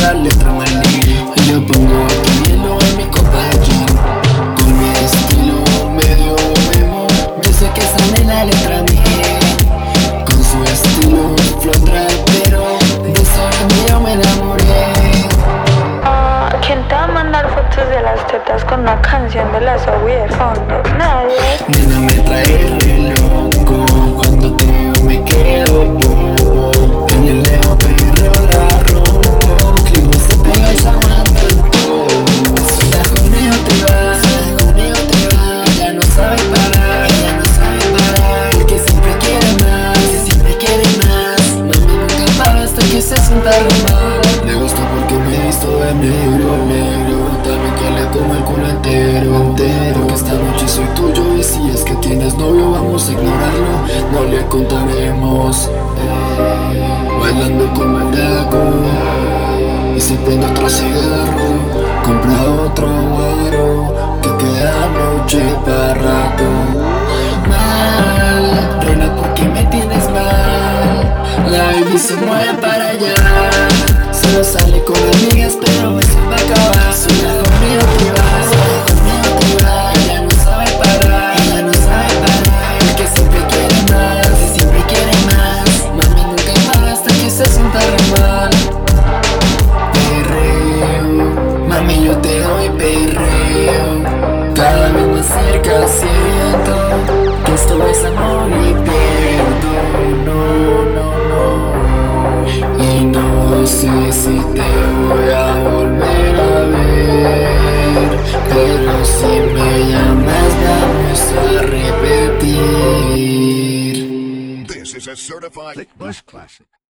la letra maní. Yo pongo hielo en mi copa de gin, con mi estilo medio emo. Yo sé que esa nena le entra a mí, con su estilo flow trapero. De esa yo me enamoré. ¿Quién te va a mandar fotos de las tetas con una canción de la Zoe de fondo? Nadie. Nena, me trae re loco, cuando te veo me quedo bobo. En el leo perreo la rompo, clima se pega y se aguanta todo. Si la conmigo te vas, ella no sabe parar, el que siempre quiere más, mami nunca para hasta que se sienta re mal. Le gusta porque me he visto de negro, también que le como el culo entero, porque esta noche soy tuyo y si es que tienes novio vamos a ignorarlo, no le contaremos. Bailando como un gago y se prende otro cigarro, compra otro guaro que queda noche para rato. Mal, reina, porque me tienes mal. La baby se mueve para allá, solo sale con amigas pero eso va a acabar. Si la conmigo te vas, ella no sabe parar, el que siempre quiere más, mami nunca para hasta que se sienta re mal. Perreo, mami yo te doy perreo, cada vez más cerca siento que esto es amor y pierdo. Y no sé si te voy a volver a ver, pero si me llamas vamos a repetir. This is a certified Bush Classic.